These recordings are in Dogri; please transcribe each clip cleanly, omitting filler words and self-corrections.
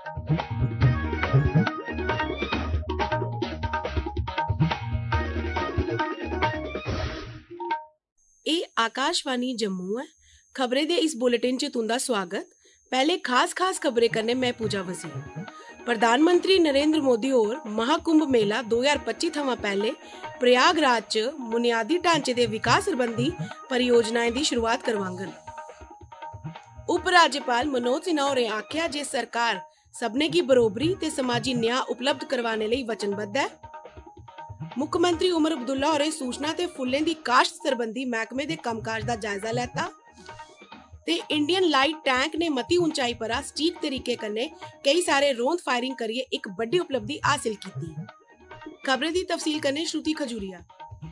ਇਹ आकाशवाणी जम्मू है। खबरें दे इस बुलेटिन च तुंदा स्वागत। पहले खास खबरें करने मैं पूजा वसीम। प्रधानमंत्री नरेंद्र मोदी और महाकुंभ मेला 2025 थमां पहले प्रयागराज च बुनियादी ढांचे दे विकास सरबंधी परियोजनाएं दी शुरुआत करवांगन। उप राज्यपाल मनोज सिन्हा होरें आख्या जे सरकार सबने गी बरोबरी ते समाजी न्याय उपलब्ध करवाने लेई वचनबद्ध है। मुख्यमंत्री उमर अब्दुल्ला होरें सूचना ते फुल्लें दी काश्त सरबंधी महकमे दे कम्मकाज दा जायजा लैता ते इंडियन लाइट टैंक ने मती ऊंचाई परा सटीक तरीके कन्नै कई सारे रोंद फायरिंग करियै इक बड्डी उपलब्धि हासिल कीती। खबरें दी तफसील कन्नै श्रुति खजूरिया।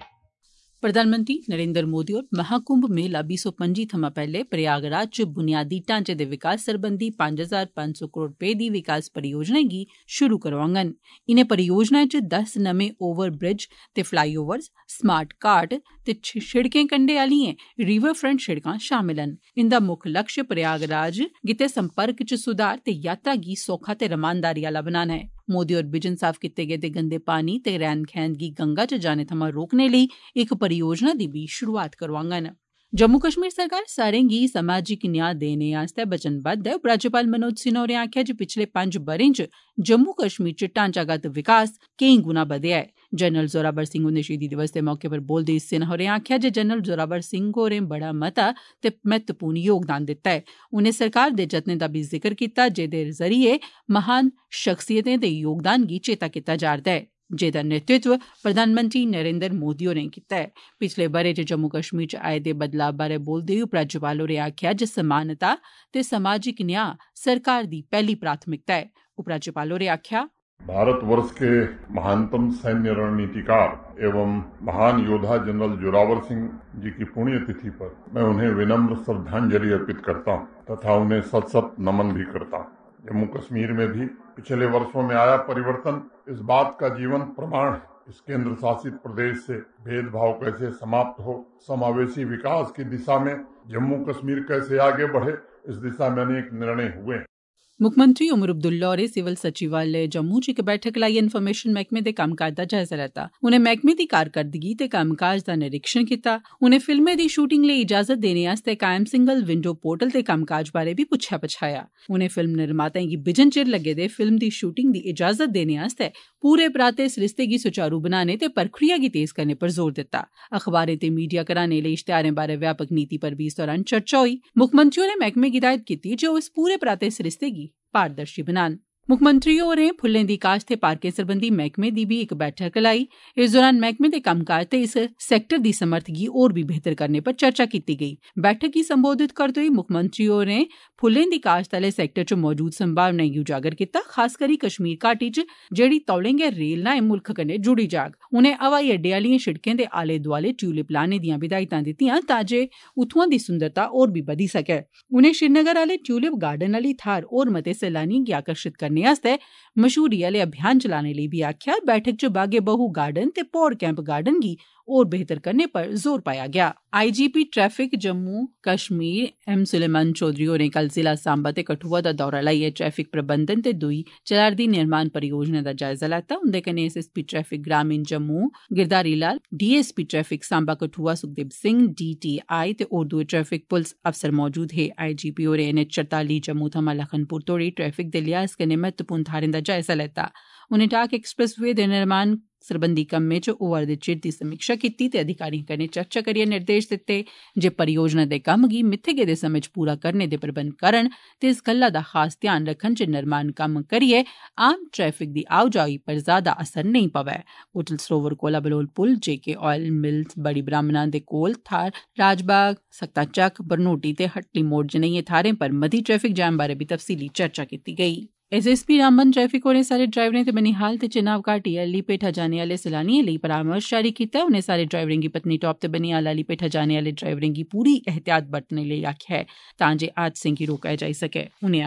प्रधानमंत्री नरेंद्र मोदी होर महाकुंभ मेला 2025 थमां पैहले प्रयागराज च बुनियादी ढांचे दे विकास सरबंधी 5,500 करोड़ रपे दी विकास परियोजनाएं गी शुरू करवांगन। इनें परियोजनाएं च 10 नमें ओवर ब्रिज ते फ्लाईओवर्स, स्मार्ट कार्ट ते शिड़कें कंढे आलियां रिवर फ्रंट शिड़कां शामिल न। इंदा मुक्ख लक्ष्य प्रयागराज गित्तै संपर्क च सुधार ते यात्रा गी सौखा ते रमानदारी आला बनाना है। मोदी होर बिजन साफ कीते गेदे गंदे पानी ते रैन खैन गी गंगा च जाने थमां रोकने लेई इक परियोजना दी बी शुरुआत करवांगन। जम्मू कश्मीर सरकार सारें गी समाजिक न्याय देने आस्तै वचनबद्ध है। उपराज्यपाल मनोज सिन्हा होरें आखेआ जे पिछले 5 ब'रें च जम्मू कश्मीर च ढांचागत विकास केईं गुना बधेआ है। जनरल जोरावर सिंह हुंदे शहीदी दिवस दे मौके पर बोलदे होई सिन्हा होरें आखेआ जे जनरल जोरावर सिंह होरें बड़ा मता ते महत्वपूर्ण योगदान दित्ता है। उनें सरकार दे जतनें दा बी जिक्र कीता जेदे जरिए महान शख्सियतें दे योगदान गी चेता कीता जा'रदा है, जेदा नेतृत्व प्रधानमंत्री नरेंद्र मोदी होरें कीता है। पिछले ब'रे च जम्मू कश्मीर च आए दे बदलाव बारै बोलदे होई उपराज्यपाल होरें आखेआ जे समानता ते समाजिक न्याय सरकार दी पैहली प्राथमिकता है। उपराज्यपाल होरें आखेआ, भारतवर्ष के महानतम सैन्य रणनीतिकार एवं महान योद्धा जनरल जोरावर सिंह जी की पुण्यतिथि पर मैं उन्हें विनम्र श्रद्धांजलि अर्पित करता हूँ तथा उन्हें सत सत नमन भी करता हूँ। जम्मू कश्मीर में भी पिछले वर्षों में आया परिवर्तन इस बात का जीवंत प्रमाण है। इस केंद्र शासित प्रदेश से भेदभाव कैसे समाप्त हो, समावेशी विकास की दिशा में जम्मू कश्मीर कैसे आगे बढ़े, इस दिशा में अनेक निर्णय हुए हैं। मुख्यमंत्री उमर अब्दुल्ला होरें सिविल सचिवालय जम्मू च इक बैठक लाइयै इन्फॉर्मेशन मैह्कमे दे कम्मकाज दा जायजा लैता। उनें मैह्कमे दी कारकरदगी ते कम्मकाज दा निरीक्षण कीता। उनें फिल्में दी शूटिंग लेई इजाजत देने आस्तै कायम सिंगल विंडो पोर्टल ते कम्मकाज बारै बी पुच्छेआ पछाया। उनें फिल्म निर्माताएं गी बिजन चिर लग्गे दे फिल्म दी शूटिंग दी इजाजत देने आस्तै पूरे पराते सरिस्ते गी सुचारू बनाने ते प्रक्रिया गी तेज करने पर जोर दित्ता। अखबारें ते मीडिया घराने लेई इश्तेहारें बारै व्यापक नीति पर बी इस दौरान चर्चा होई। मुक्खमंत्री होरें मैह्कमे गी हिदायत कीती जे ओह् इस पूरे पराते सरिस्ते गी पारदर्शी बनान। मुक्खमंत्री होरें फुल्लें दी काश्त ते पार्कें सरबंधी मैह्कमे दी बी इक बैठक लाई। इस दौरान मैह्कमे दे कम्मकाज ते इस सैक्टर दी समर्थ गी होर बी बेहतर करने पर चर्चा कीती गेई। बैठक गी संबोधित करदे होई मुक्खमंत्री होरें फुल्लें दी काश्त आह्ले सैक्टर च मौजूद संभावनाएं गी उजागर कीता, खास करी कश्मीर घाटी च जेह्ड़ी तौले गै रेल राएं मुल्ख कन्नै जुड़ी जाग। उनें हवाई अड्डे आह्लियें शिड़कें दे आले दुआले ट्यूलिप लाने दियां हिदायतां दित्तियां तां जे उत्थुआं दी सुंदरता होर बी बधी सकै। उनें श्रीनगर आह्ले ट्यूलिप गार्डन आह्ली थाह्र होर मते सैलानियें गी आकर्षित करने आस्तै मशहूरी आह्ले अभियान चलाने लेई बी आखेआ। बैठक च बागे बहु गार्डन ते पौड़ कैंप गार्डन गी होर बेहतर करने पर जोर पाया गेआ। IGP traffic Jammu Kashmir M Suleman Choudhary होरें कल जिला सांबा ते कठुआ दा दौरा लाइयै ट्रैफिक प्रबंधन ते दुई चला'रदी निर्माण परियोजना दा जायजा लैता। उंदे कन्नै एसएसपी ट्रैफिक ग्रामीण Jammu Girdhari Lal, DSP traffic Samba Kathua Sukhdev Singh, DTI ते होर दुए ट्रैफिक पुलस अफसर मौजूद हे। आईजीपी होरें NH44 जम्मू थमां लखनपुर तोड़ी ट्रैफिक दे लिहाज कन्नै महत्वपूर्ण थाह्रें दा जायजा लैता। उनें टाक एक्सप्रेस वे दे निर्माण सरबंधी कम्में च होआ'रदे चिर दी समीक्षा कीती ते अधिकारियें कन्नै चर्चा करियै निर्देश दित्ते जे परियोजना दे कम्म गी मित्थे गेदे समें च पूरा करने दे प्रबंध करन ते इस गल्ला दा खास ध्यान रक्खन जे निर्माण कम्म करियै आम ट्रैफिक दी आओजाई पर ज्यादा असर नेईं पवै। होटल सरोवर कोला बलोल पुल, जेके ऑयल मिल्स, बड़ी ब्राह्मणा दे कोल थाह्र, राजबाग, सक्ता चक्क, बरनोटी ते हट्टी मोड़ जनेहियें थाह्रें पर मती ट्रैफिक जाम बारै बी तफसीली चर्चा कीती गेई। एसएसपी रामबन ट्रैफिक होरें सारे ड्राइवरें ते बनिहाल ते चिनाब घाटी आह्ली पेठा जाने आह्ले सैलानियें लेई परामर्श जारी कीता। उनें सारे ड्राइवरें गी पत्नीटाप ते बनिहाल आह्ली पेठा जाने आह्ले ड्राइवरें गी पूरी एहतियात बरतने लेई आखेआ ऐ तां जे हादसें गी रोकेआ जाई सकै। उनें आखेआ,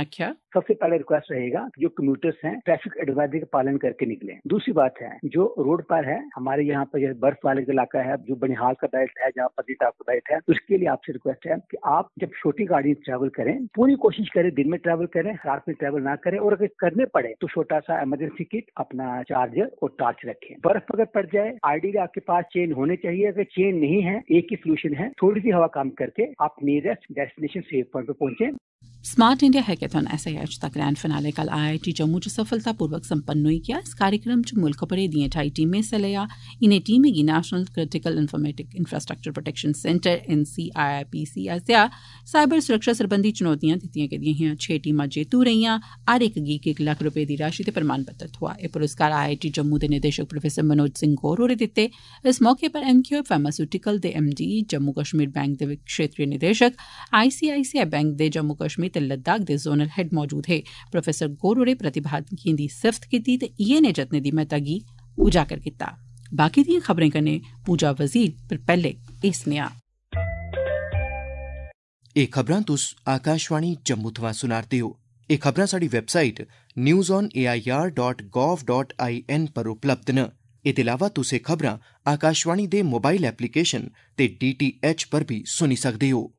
सबसे पहला रिक्वेस्ट रहेगा जो कम्यूटर्स हैं ट्रैफिक एडवाइजरी का पालन करके निकले। दूसरी बात है जो रोड पर है हमारे यहाँ पर जैसे बर्फ वाले इलाका है, जो बनिहाल का बेल्ट है, जहाँ पत्नीटॉप का बेल्ट है, उसके लिए आपसे रिक्वेस्ट है कि आप जब छोटी गाड़ी ट्रैवल करें पूरी कोशिश करें दिन में ट्रैवल करें, रात में ट्रैवल ना करें, और अगर करने पड़े तो छोटा सा इमरजेंसी किट, अपना चार्जर और टॉर्च रखें। बर्फ अगर पड़ जाए आइडियली आपके पास चेन होने चाहिए, अगर चेन नहीं है एक ही सोल्यूशन है, थोड़ी सी हवा काम करके आप नियरेस्ट डेस्टिनेशन सेफ पॉइंट पर पहुंचे। स्मार्ट इंडिया हैकेथॉन SIH दा ग्रैंड फिनाले कल IIT जम्मू च सफलतापूर्वक संपन्न होई गेआ। इस कार्यक्रम च मुल्ख भरे दिएं 28 टीमें हिस्सा लेआ। इनें टीमें गी national critical informatic infrastructure protection centre NCIIPC आसेआ साइबर सुरक्षा सरबंधी चुनौतियां दित्तियां गेदियां हियां। 6 टीमां जेतू रेहियां, हर इक गी 1 लाख रुपए दी राशि ते प्रमाण पत्र थ्होआ। एह् पुरस्कार IIT जम्मू दे निदेशक प्रोफेसर मनोज सिंह गौर होरें दित्ते। इस मौके पर MQ फार्मास्यूटिकल दे MD, जम्मू कश्मीर बैंक दे क्षेत्रीय निदेशक, ICICI बैंक दे जम्मू कश्मीर ते लद्दाख दे जोनल हेड मौजूद हे। प्रोफेसर गौर होरें प्रतिभागिएं दी सिफ्त कीती ते इयै नेह् जतनें दी महत्ता गी उजागर कीता। बाकी दिएं खबरें कन्नै पूजा वजीर, पर पैह्ले एह् सनेहा। एह् खबरां तुस आकाशवाणी जम्मू थमां सुना'रदे ओ। एह् खबरां साढ़ी वैबसाइट newsonair.gov.in पर उपलब्ध न। एह्दे अलावा तुस एह् खबरां आकाशवाणी दे मोबाइल एप्लीकेशन ते DTH पर भी सुनी सकदे ओ।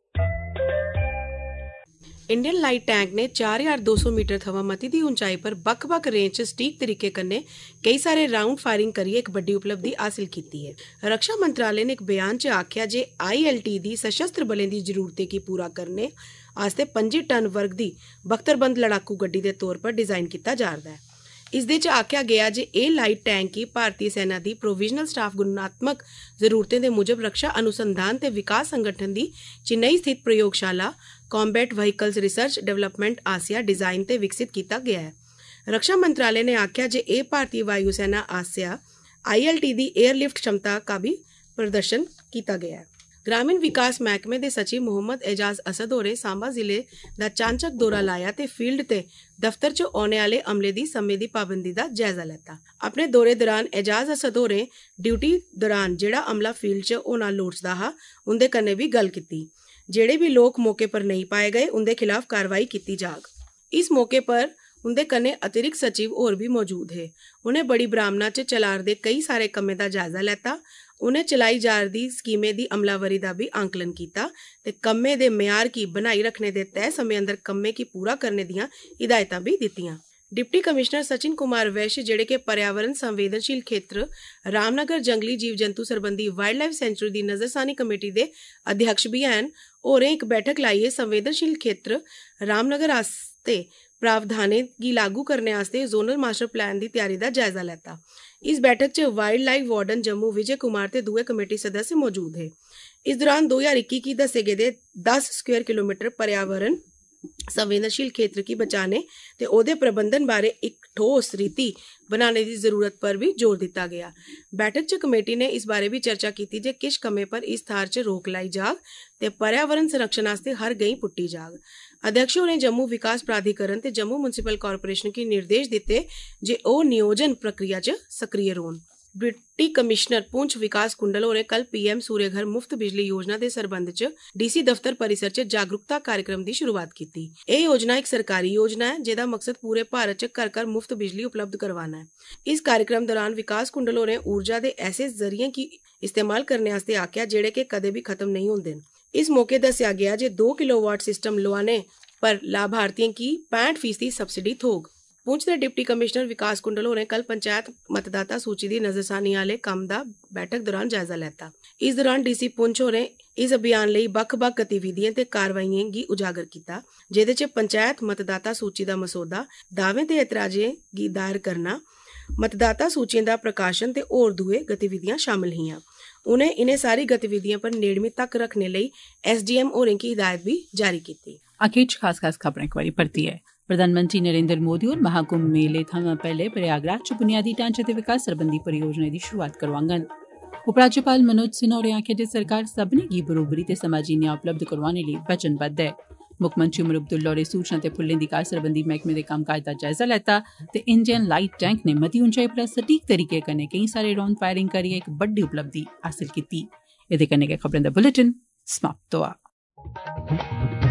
इंडियन लाइट टैंक ने 4200 मीटर थमां मती दी ऊंचाई पर बक्ख-बक्ख रेंज च सटीक तरीके कन्नै कई सारे राउंड फायरिंग करियै इक बड्डी उपलब्धि हासिल कीती है। रक्षा मंत्रालय ने इक बयान च आखेआ जे ILT दी सशस्त्र बलें दी जरूरतें गी पूरा करने आस्तै 25 टन वर्ग दी बख्तरबंद लड़ाकू गड्डी दे तौर पर डिजाइन कीता जा'रदा है। इसदे च आखेआ गया जे एह् लाइट टैंक गी भारतीय सेना दी प्रोविजनल स्टाफ गुणात्मक जरूरतें दे मुजब रक्षा अनुसंधान ते विकास संगठन दी चेन्नई स्थित प्रयोगशाला कॉम्बैट व्हीकल्स रिसर्च डेवलपमेंट आसेआ डिजाइन ते विकसित किया गया है। रक्षा मंत्रालय ने आखेआ जे एह् भारतीय वायुसेना आसेआ ILT दी एयरलिफ्ट क्षमता का भी प्रदर्शन किया गया है। ग्रामीण विकास महकमे दे सचिव मोहम्मद एजाज असद होरें सांबा जिले दा चांचक दौरा लाया ते फील्ड ते दफ्तर च औने आह्ले अमले दी समें दी पाबंदी दा जायजा लैता। अपने दौरे दौरान एजाज असद होरें ड्यूटी दौरान जेह्ड़ा अमला फील्ड च होना लोड़चदा हा उंदे कन्नै भी गल्ल कीती। जेह्ड़े भी लोक मौके पर नहीं पाए गए उंदे खिलाफ कार्रवाई कीती जाग। इस मौके पर उंदे कन्नै अतिरिक्त सचिव होर भी मौजूद हे। उनें बड़ी ब्राह्मणा च चला'रदे कई सारे कम्में दा जायजा लैता। उनें चलाई जा'रदी स्कीमें दी अमलावरी दा भी आंकलन कीता ते कम्में दे म्यार गी बनाई रखने दे तय समें अंदर कम्में गी पूरा करने दियां हिदायतां भी दित्तियां। डिप्टी कमिश्नर सचिन कुमार वैश्य जेह्ड़े के पर्यावरण संवेदनशील क्षेत्र रामनगर जंगली जीव जंतु सरबंधी वाइल्ड लाइफ सेंचुरी दी नजरसानी कमेटी दे अध्यक्ष भी हैन, होरें इक बैठक लाइयै संवेदनशील क्षेत्र रामनगर आस्ते प्रावधानें गी लागू करने आस्तै जोनल मास्टर प्लान दी तैयारी दा जायजा लैता। इस बैठक च wild life warden Jammu Vijay Kumar ते दुए कमेटी सदस्य मौजूद हे। इस दौरान 2021 गी दस्से गेदे 10 स्क्वायर किलोमीटर पर्यावरण संवेदनशील क्षेत्र गी बचाने ते ओह्दे प्रबंधन बारे इक ठोस रीति बनाने दी जरूरत पर भी जोर दित्ता गया। बैठक च कमेटी ने इस बारे भी चर्चा की जे किश कम्में पर इस थार च रोक लाई जाग ते पर्यावरण संरक्षण आस्तै हर गैंई पुट्टी जाग। अध्यक्ष होरें जम्मू विकास प्राधिकरण ते जम्मू म्युनिसिपल कारपोरेशन गी निर्देश दित्ते जे ओह् नियोजन प्रक्रिया च सक्रिय रौह्न। डिप्टी कमिश्नर पुंछ विकास कुंडल होरें कल PM सूर्य घर मुफ्त बिजली योजना दे सरबंध च DC दफ्तर परिसर च जागरूकता कार्यक्रम दी शुरुआत कीती। एह् योजना इक सरकारी योजना है जेह्दा मकसद पूरे भारत च घर घर मुफ्त बिजली उपलब्ध करवाना है। इस कार्यक्रम दौरान विकास कुंडल होरें ऊर्जा दे ऐसे जरिये गी इस्तेमाल करने आस्तै आखेआ जेह्ड़े कि कदें भी खत्म नहीं होंदे न। इस मौके दस्सेआ गेआ जे 2 किलोवाट सिस्टम लोआने पर लाभार्थियों की 65% सब्सिडी थ्होग। पुंछ दे डिप्टी कमिश्नर विकास कुंडल होरें कल पंचायत मतदाता सूची दी नजरसानी आह्ले कम्म दा बैठक दौरान जायजा लैता। इस दौरान DC पुंछ होरें इस अभियान लेई बक्ख-बक्ख गतिविधियें ते कारवाइयें गी उजागर कीता, जेह्दे च पंचायत मतदाता सूची दा मसौदा, दावें ते एतराजें गी दायर करना, मतदाता सूचियें दा प्रकाशन ते होर दुए गतिविधियां शामिल हियां। उनें इनें सारी गतिविधियें पर नेड़मी तक रखने लेई SDM होरें गी हिदायत भी जारी कीती। आखिर च खास खबरें इक बारी परती है। प्रधानमंत्री नरेंद्र मोदी होर महाकुंभ मेले थमां पैह्ले प्रयागराज च बुनियादी ढांचे ते विकास सरबंधी परियोजनाएं दी शुरुआत करोआङन। उपराज्यपाल मनोज सिन्हा होरें आखेआ जे सरकार सब्भनें गी बरोबरी ते समाजी न्याय उपलब्ध करोआने लेई वचनबद्ध ऐ। मुक्खमंत्री उमर अब्दुल्ला होरें सूचना ते फुल्लें दी काश्त सरबंधी मैह्कमे दे कम्मकाज दा जायजा लैता ते इंडियन लाइट टैंक ने मती ऊंचाई पर सटीक तरीके कन्नै केईं सारे राउंड फायरिंग करियै इक बड्डी उपलब्धि हासिल कीती। एह्दे कन्नै गै खबरें दा बुलेटिन समाप्त होआ।